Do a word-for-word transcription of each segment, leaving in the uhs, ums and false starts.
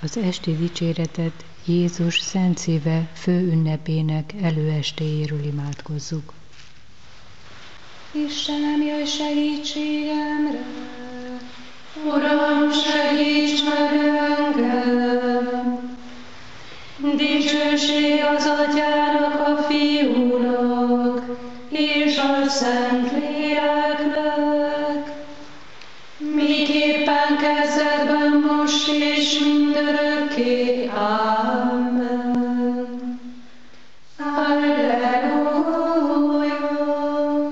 Az esti dicséretet Jézus Szent Szíve főünnepének előestéjéről imádkozzuk. Istenem, jöjj segítségemre! Uram, segíts meg engem! Dicsőség az Atyának, a Fiúnak, és a Szentléleknek, miképpen kezdetben, most és mindörökké. Amen. Halleluja!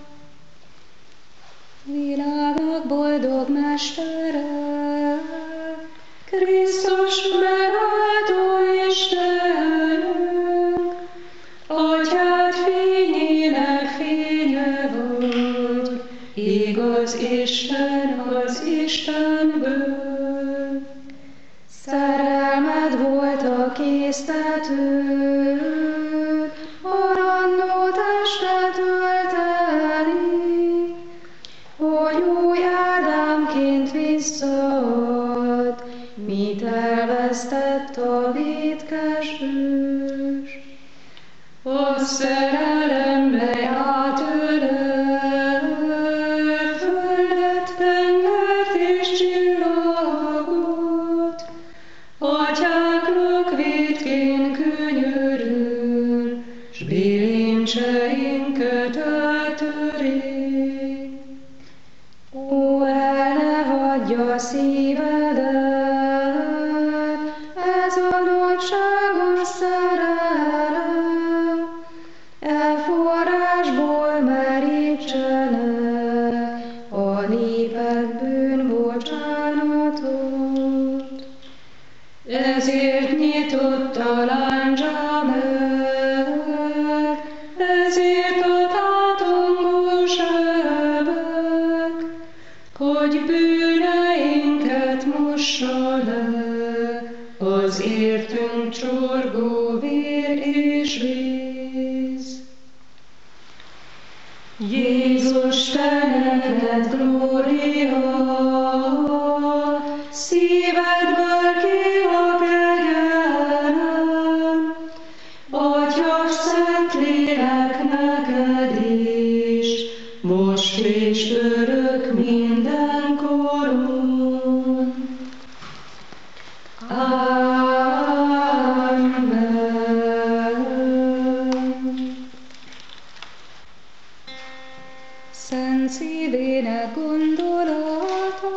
Világnak boldog Mestere, Krisztus megváltó Istenünk, Atyád fényének fénye vagy, igaz Isten az Istenből. Szerelmed volt a késztető, aranyó testet ölteni, hogy új Ádámként visszaad, mit elvesztett a vétkes ős. A szerelembe átölelt földet, tengert és csillagot, Atyáknak vétkén könyörül, s bilincseinket eltöri. Ó, el ne hagyja szívedet, ez a nagyságos szerelem, e forrásból merítsenek a népek bűnbocsánatot. Ezért nyitott a láncsa meg, ezért a tátongó sebek, hogy bűneinket mossa le az értünk csorgó vér és víz. Jézus, te neked glória, szívedből kívül kegyelem, Atyás Szentlélek neked is, most és örök mindenkoron. Amen. Szent Szívének gondolata,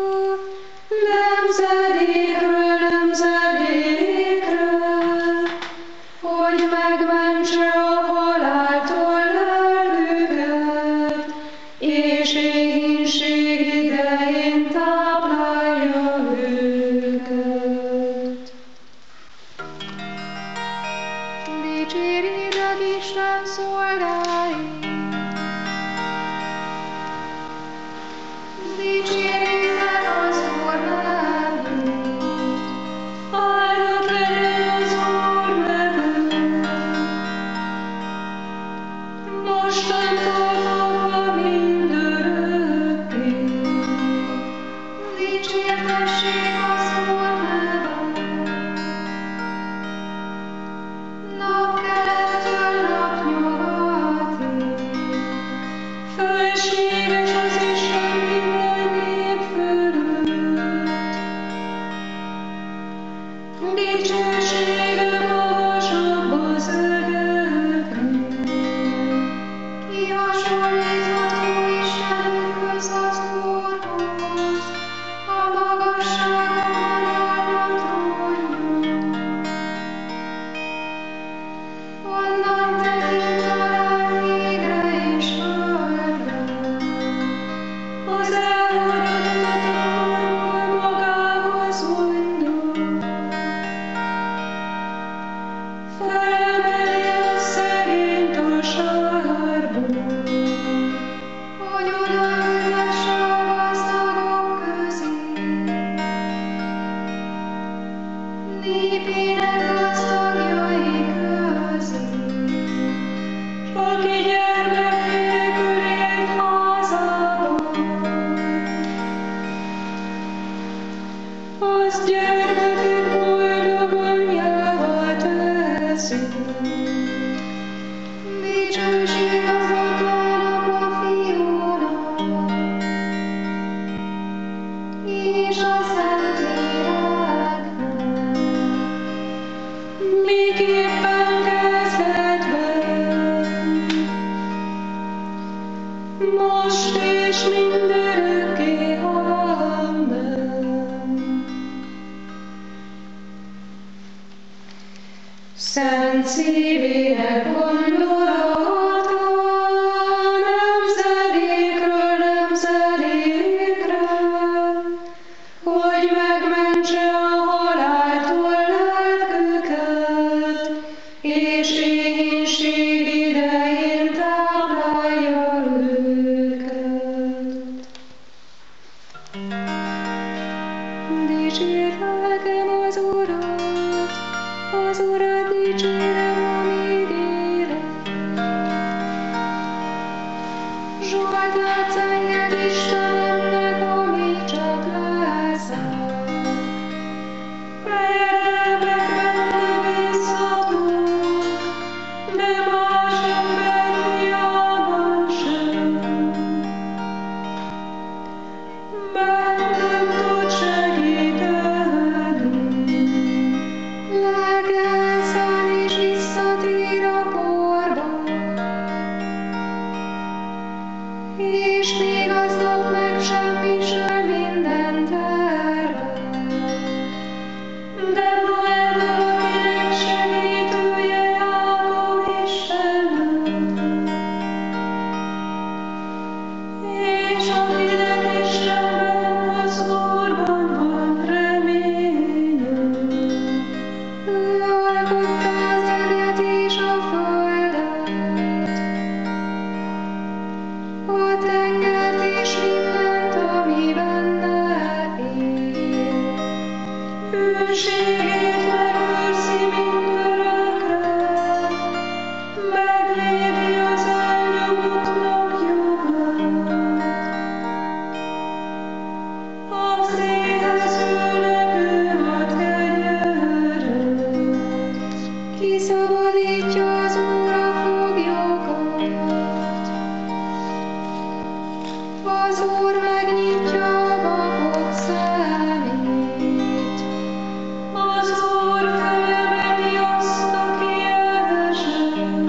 nemzedékről nemzedékre, hogy megmentse a haláltól lelküket, és éhínség idején táplálja őket. Dicséritek Isten szolgáit! Dicséritek az Úr nevét! Áldott legyen az Úr nevét! Mostantól fogva mindörökké, dicsértessék az Úr nevet! Napkelettől napnyugatig, fölséges az Isten minden nép fölött. Dicsősége magasabb az ögöknél, kihasonlítható Istenünkhöz, az Úrhoz, a magasságokon áll a trónja. Onnan tekint alá égre és földre, az elhallgatottakról magához mondott. Felemeli a szegényt a sárból, hogy odaültesse a gazdagok közé. Népének gazdagjai közé, aki gyermek nélkül élt házában, az gyermekük Szent szívének gondolata, nemzedékről nemzedékre, hogy megmentse a haláltól lelküket, és éhínség idején táplálja őket. Dicsérd lelkem az Urat, az Urat dicsérem, amíg élek. Zsoltát enged Istenemnek, amíg csak leszek. Fejedelmek benne visszatók, de más ember fiában sem. Bennem tud segíteni, lelke elszáll és visszatér a porba, és még aznap megsemmisül minden terve. De boldog, akinek segítője Jákob Istene, és akinek Istenben, az Úrban van reménye. Ő alkotta az eget és a földet, a tengert és mindent, ami benne él. Hűségét megőrzi mindörökre, megvédi az elnyomottak jogát. Az éhezőnek ő ad kenyeret, kiszabadítja az Úr a foglyokat. Az Úr megnyitja a vakok szemét, az Úr felemeli azt, aki elesett.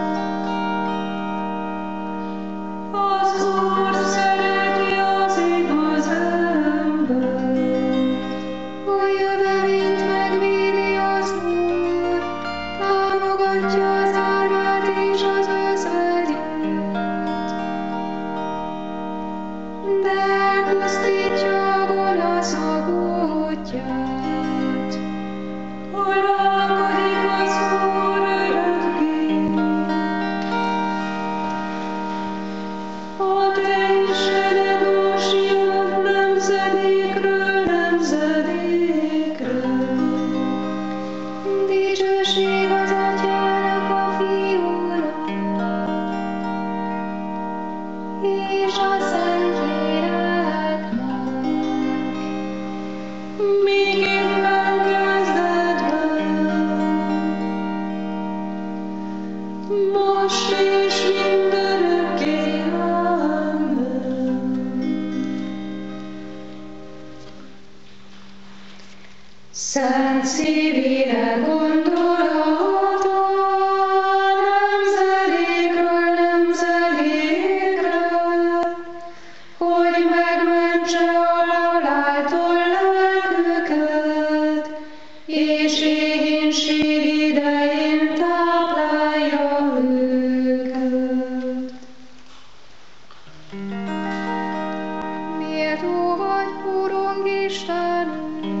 Az Úr szereti az igaz embert, a jövevényt megvédi az Úr, támogatja az árvát és az özvegyet, de elpusztítja a gonoszok útját. Uralkodik az Úr örökké. A te Istened Ósion nemzedékről nemzedékre. Dicsőség az Atyának, a Fiúnak, és a Szentléleknek, miképpen kezdetben, most és mindörökké. Amen. Szent szívének gondolata, nemzedékről nemzedékre, hogy megmentse a haláltól lelküket, és éhínség idején táplálja őket. Méltó vagy, Urunk Istenünk,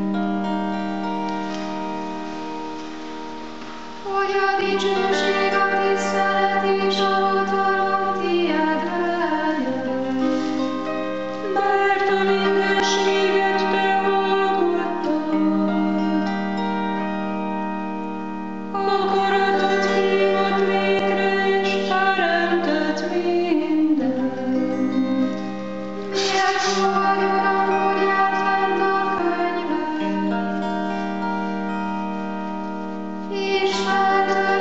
hogy a dicsőség, a tisztelet és a hatalom tiéd legyen, mert a mindenséget te alkottad. Akaratod hívott végre és teremtett mindent. Méltó vagy, Uram, hogy átvedd a könyvet, és feltöltöd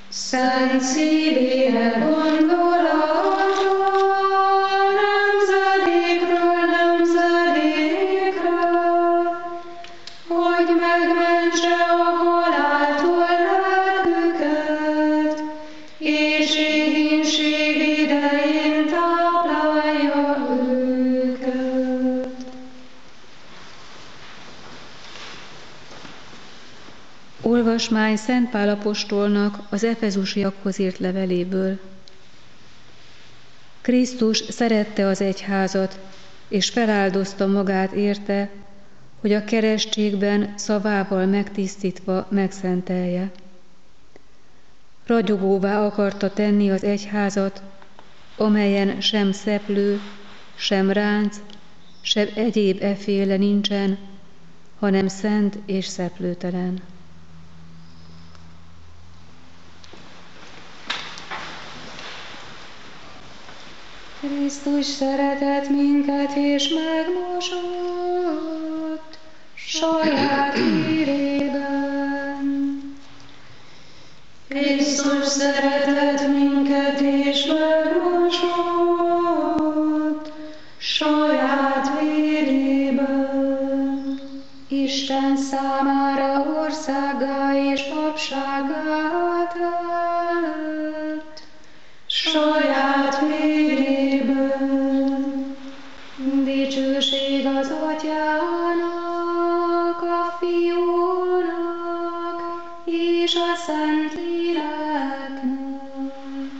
Szent szívére gondol a nemzedékről nemzedékre, hogy megmentse a haláltól lelküket, és éhínség idején táplálja őket. Olvasmány Szent Pál apostolnak az efezusiakhoz írt leveléből. Krisztus szerette az egyházat, és feláldozta magát érte, hogy a keresztségben szavával megtisztítva megszentelje. Ragyogóvá akarta tenni az egyházat, amelyen sem szeplő, sem ránc, sem egyéb efféle nincsen, hanem szent és szeplőtelen. Krisztus szeretett minket és megmosott saját vérében. Krisztus szeretett minket és megmosott saját vérében. Isten számára országgá és papsággá tett saját vérében. Dicsőség az Atyának, a Fiúnak és a Szentléleknek.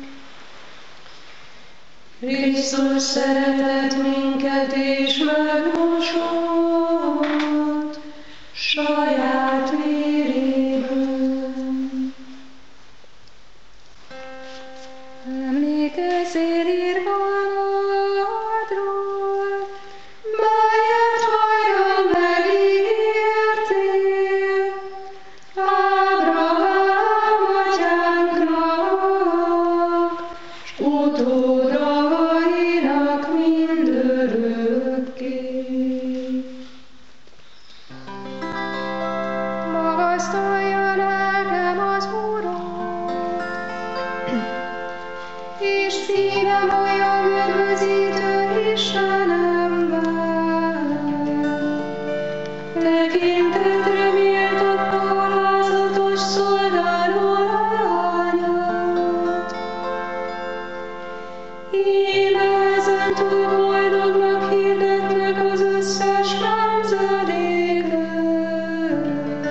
Krisztus szeretett minket és megmosott saját vérében. Emlékezzél irgalmadról, melyet vajon megígértél Ábrahám atyánknak, s utódainak mindörökké. Magasztalja lelkem az Urat, és szívem olyan üdvözítő Istenemben. Tekintetre méltott alázatos szolgáló lányát. Íme ezentúl boldognak hirdetnek az összes nemzedékek,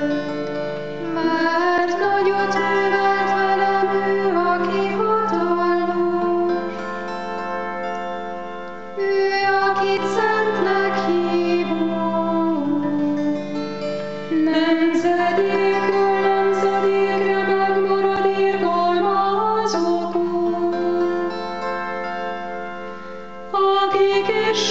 mert nagyot művelt velem ő, aki hatalmas. Ő, akit szentnek hívunk, nemzedékről nemzedékre megmarad irgalma azokon, akik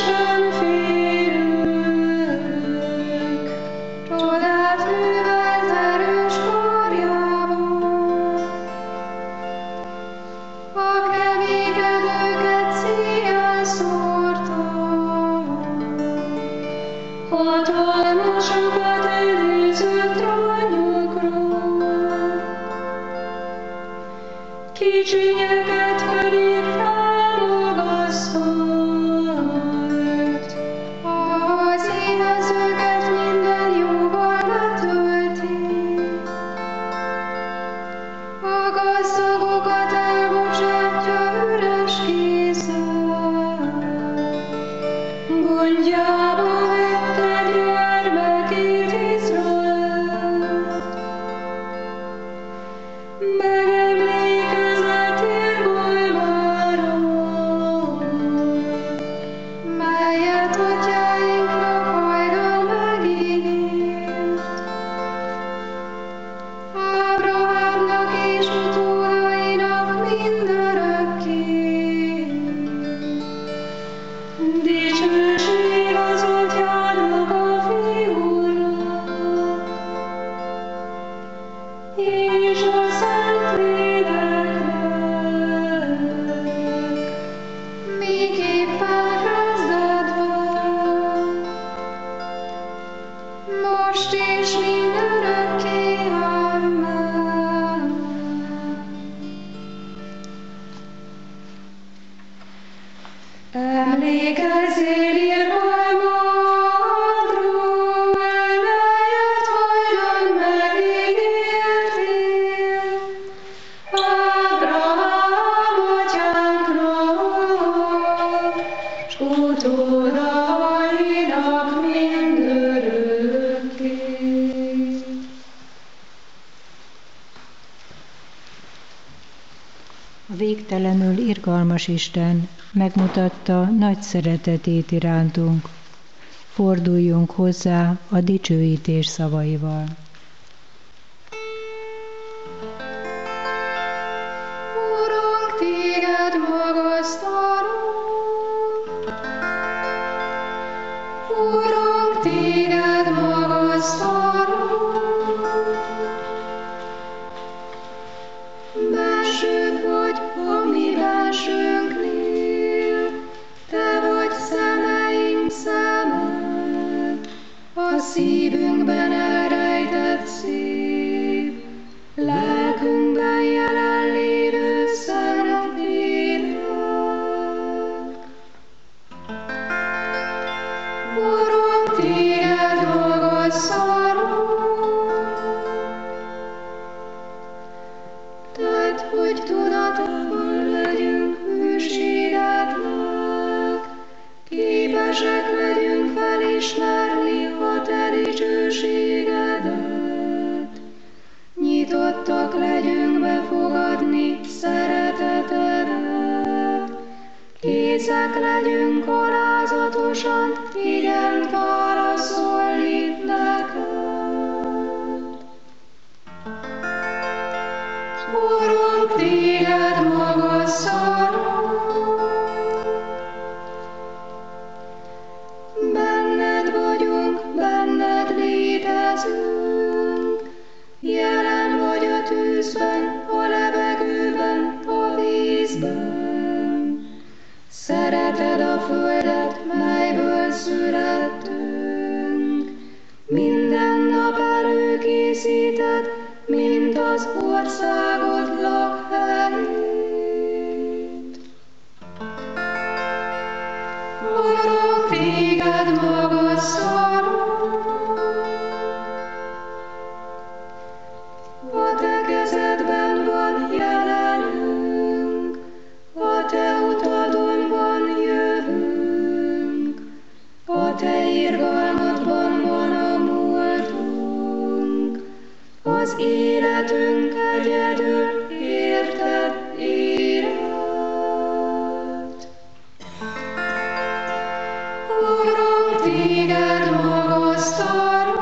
Istenfélők, csodát művelt erős karjával. A kevékedőket szíjjel szórta, hatalmasokat előzött rajokról, kicsinyeket pedig felmagasztott. Az éhezőket minden jóval betölti, a gazdagokat elbocsátja üres kézzel. Gondjába vette gyermekét Izraelt, megemlékezett irgalmára, melyet atyáinknak hajdan megígért. Ábrahámnak és utódainak mindörökké. Dicsőség az Atyának, a Fiúnak és a Szentléleknek, miképpen kezdetben, most és mindörökké. Amen. A végtelenül irgalmas Isten megmutatta nagy szeretetét irántunk. Forduljunk hozzá a dicsőítés szavaival. Urunk, téged magasztalunk, Urunk, téged magasztalunk, bensőbb vagy a mi bensőnknél, te vagy szemeink szeme, a szívünkben elrejtett szép, lelkünkben jelenlévő szent lélek. Urunk, téged magasztalunk, tedd, hogy tudatban legyünk hűségednek, képesek legyünk felismerni a te dicsőségedet. Nyitottak legyünk befogadni szeretetedet, készek legyünk alázatosan igent válaszolni neked. Urunk, téged magasztalunk, benned vagyunk, benned létezünk, jelen vagy a tűzben, a levegőben, a vízben. Szereted a földet, melyből születtünk, minden nap előkészíted, mint az országod lakhelyét. Urunk, téged magasztalunk, a te kezedben van jelenünk, a te utadon van jövünk, a te irgalmadban van a múltunk, az életünk egyedül érted élet. Urunk, téged magasztalunk,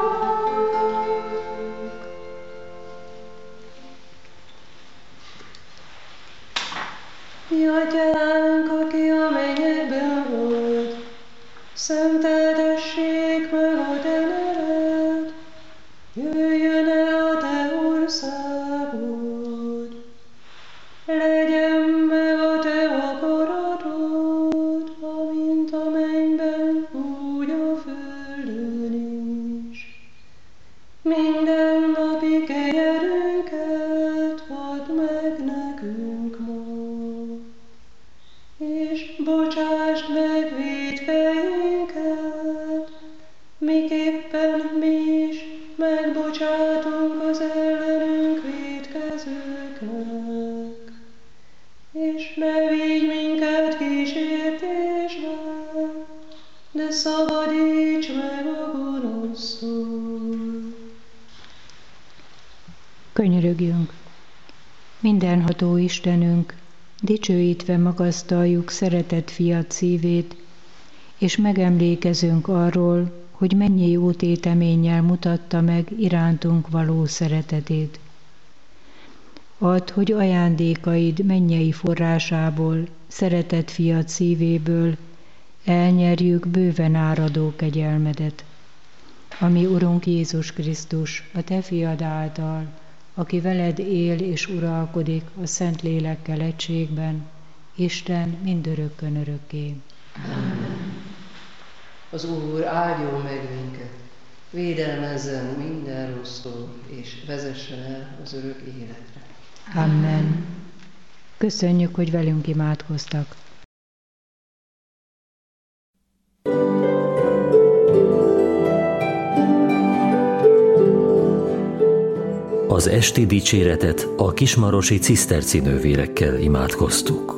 mi atyánk, aki a mennyekben volt, szenteltessék meg a te neved, jöjjön el a te országod, legyen meg a te akaratod, amint a mennyben, úgy a földön is. Minden napi kenyerünket add meg nekünk ma, és bocsásd meg vétkeinket, miképpen mi is megbocsátunk az ellenünk vétkezőknek. És ne vigy minket kísértésbe, de szabadíts meg a gonosztól. Könyörögjünk! Mindenható Istenünk, dicsőítve magasztaljuk szeretett fiad szívét, és megemlékezünk arról, hogy mennyi jó téteménnyel mutatta meg irántunk való szeretetét. Add, hogy ajándékaid mennyei forrásából, szeretett fiad szívéből elnyerjük bőven áradó kegyelmedet. Ami Urunk Jézus Krisztus, a te fiad által, aki veled él és uralkodik a Szent Lélekkel egységben, Isten mindörökkön örökké. Amen. Az Úr áldjon meg minket, védelmezzen minden rossztól, és vezessen el az örök életre. Amen. Köszönjük, hogy velünk imádkoztak. Az esti dicséretet a kismarosi ciszterci nővérekkel imádkoztuk.